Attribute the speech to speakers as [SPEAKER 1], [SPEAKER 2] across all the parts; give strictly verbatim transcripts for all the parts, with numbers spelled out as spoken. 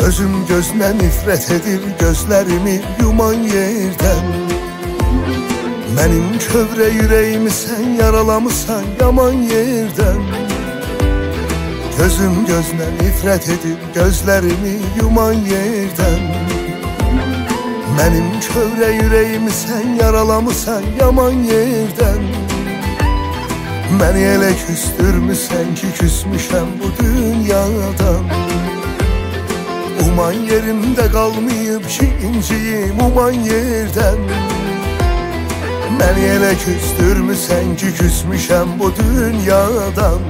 [SPEAKER 1] Gözüm gözünə nifrət edir, gözlərimi yuman yerdən. Mənim kövrə ürəyimi sən yaralamısan yaman yerdən. Gözüm gözünə nifrət edir, gözlərimi yuman yerdən. Mənim kövrə ürəyimi sən yaralamısan yaman yerdən. Məni elə küstürmüsən ki, küsmüşəm bu dünyadan. Uman yerimdə qalmayıb ki, inciyim uman yerdən. Məni elə küstürmüsən ki, küsmüşəm bu dünyadan.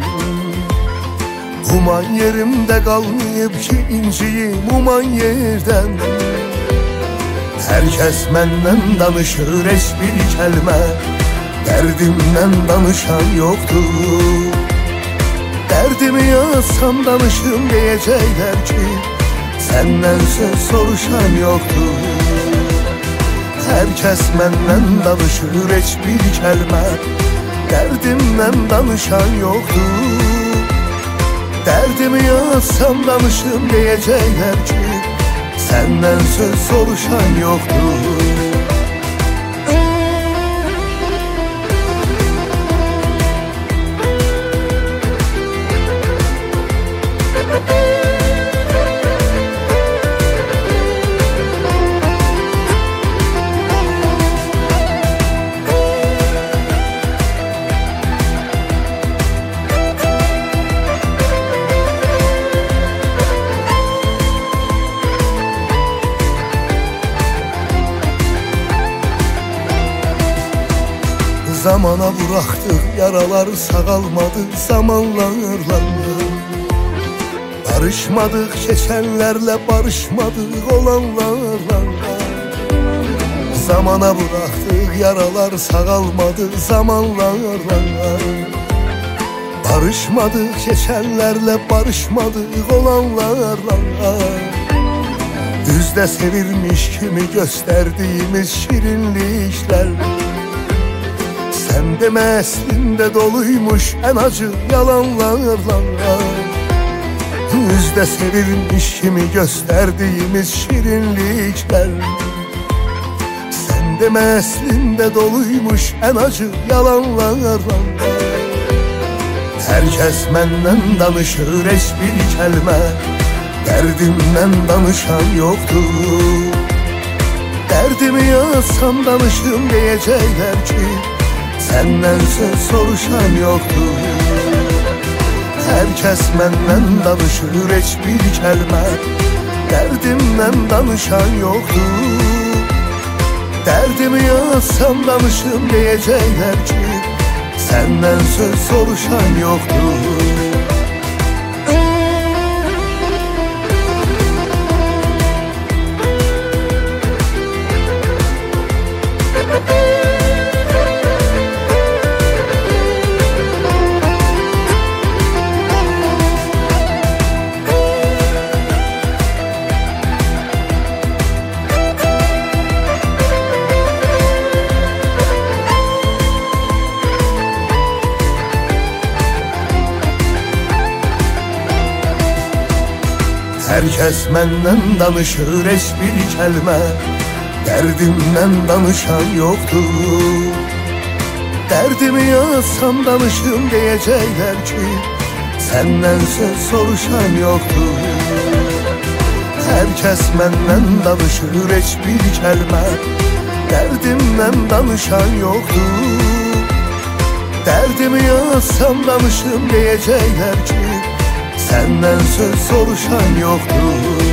[SPEAKER 1] Uman yerimdə qalmayıb ki, inciyim uman yerdən. Hər kəs məndən danışır, heç bir kəlmə dərdimdən danışan yoxdur. Dərdimi yazsam danışım, deyəcəklər ki, səndən söz soruşan yoxdur. Hər kəs məndən danışır, heç bir kəlmə dərdimdən danışan yoxdur. Dərdimi yazsam danışım, deyəcəklər ki, səndən söz soruşan yoxdur. Zamana buraxdıq, yaralar sağalmadı zamanlarla. Barışmadıq keçənlərlə, barışmadıq olanlarla. Zamana buraxdıq, yaralar sağalmadı zamanlarla. Barışmadıq keçənlərlə, barışmadıq olanlarla. Üzdə sevirmiş kimi göstərdiyimiz şirinliklər, sən demə əslində doluymuş ən acı yalanlarla. Üzdə sevilmiş kimi göstərdiyimiz şirinliklər, sən demə əslində doluymuş ən acı yalanlarla. Hər kəs məndən danışır, heç bir kəlmə dərdimdən danışan yoxdur. Dərdimi yazsam danışım, deyəcəklər ki, səndən söz soruşan yoxdur. Hər kəs məndən danışır, heç bir kəlmə dərdimdən danışan yoxdur. Dərdimi yazsam danışım, deyəcəklər ki, səndən söz soruşan yoxdur. Hər kəs məndən danışır, heç bir kəlmə dərdimdən danışan yoxdur. Dərdimi yazsam danışım, deyəcəklər ki, səndən söz soruşan yoxdur. Hər kəs məndən danışır, heç bir kəlmə dərdimdən danışan yoxdur. Dərdimi yazsam danışım, deyəcəklər ki, səndən söz soruşan yoxdur.